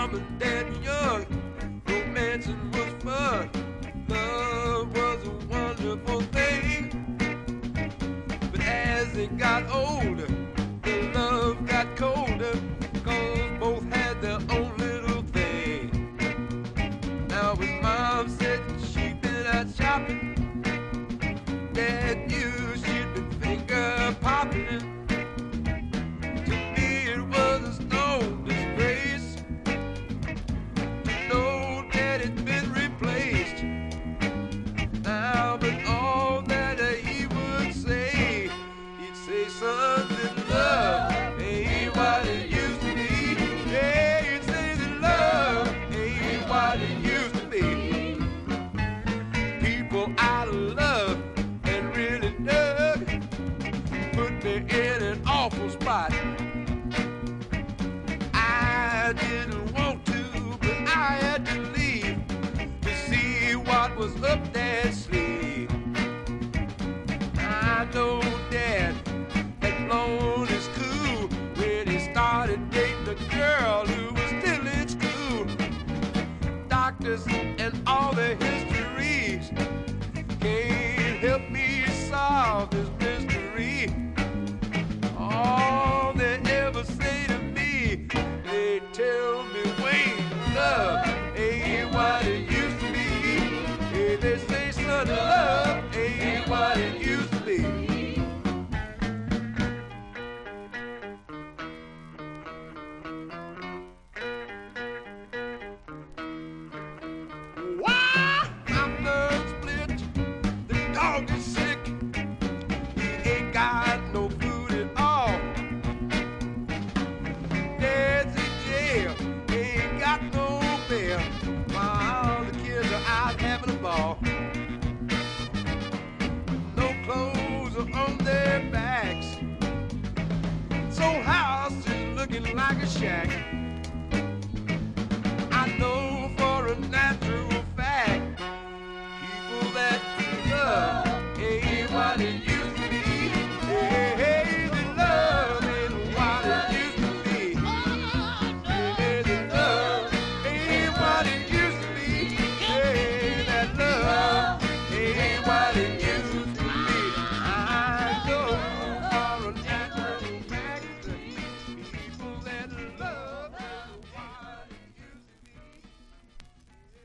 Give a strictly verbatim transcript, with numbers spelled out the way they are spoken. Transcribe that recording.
mom and dad were young, romancing was fun. Love was a wonderful thing. But as they got older, the love got colder, cause both had their own little thing. Now his mom said she'd been out shopping, Dad knew she'd been finger popping. To me it was a stone disgrace to know that it'd been replaced. Now but all that he would say, he'd say, son, that love ain't what it used to be. Yeah, he'd say that love ain't what it used to be. People out of love and really dug put me in an awful spot. I didn't want to, but I had to leave to see what was up Dad's sleeve. I know Dad had blown his cool when he started dating a girl who was still in school. Doctors and all the histories can't help me solve this mystery. All they ever say to me, they tell me, Wayne, love ain't what it used to be. Hey, they say, son, love ain't what it used to be. Why? My blood split, the dog is sick, he ain't got no food at all. Dad's in jail, he ain't got no bail, while the kids are out having a ball. No clothes are on their backs, so house is looking like a shack.